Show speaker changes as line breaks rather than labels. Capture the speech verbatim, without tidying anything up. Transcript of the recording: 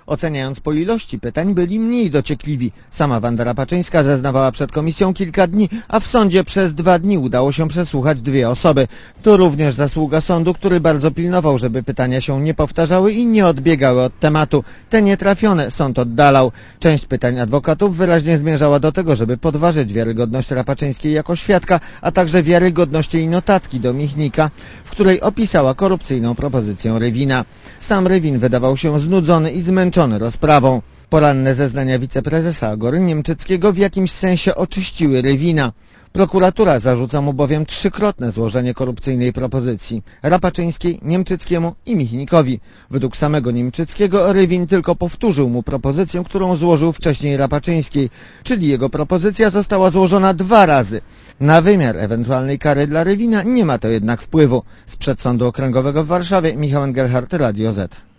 Oceniając po ilości pytań, byli mniej dociekliwi. Sama Wanda Rapaczyńska zeznawała przed komisją kilka dni, a w sądzie przez dwa dni udało się przesłuchać dwie osoby. To również zasługa sądu, który bardzo pilnował, żeby pytania się nie powtarzały i nie odbiegały od tematu. Te nietrafione sąd oddalał. Część pytań adwokatów wyraźnie zmierzała do tego, żeby podważyć wiarygodność Rapaczyńskiej jako świadka, a także wiarygodność jej notatki do Michnika, w której opisała korupcyjną propozycję Rywina. Sam Rywin wydawał się znudzony i zmęczony rozprawą. Poranne zeznania wiceprezesa Agory Niemczyckiego w jakimś sensie oczyściły Rywina. Prokuratura zarzuca mu bowiem trzykrotne złożenie korupcyjnej propozycji Rapaczyńskiej, Niemczyckiemu i Michnikowi. Według samego Niemczyckiego Rywin tylko powtórzył mu propozycję, którą złożył wcześniej Rapaczyńskiej, czyli jego propozycja została złożona dwa razy. Na wymiar ewentualnej kary dla Rywina nie ma to jednak wpływu. Z Przedsądu Okręgowego w Warszawie Michał Engelhardt, Radio Z.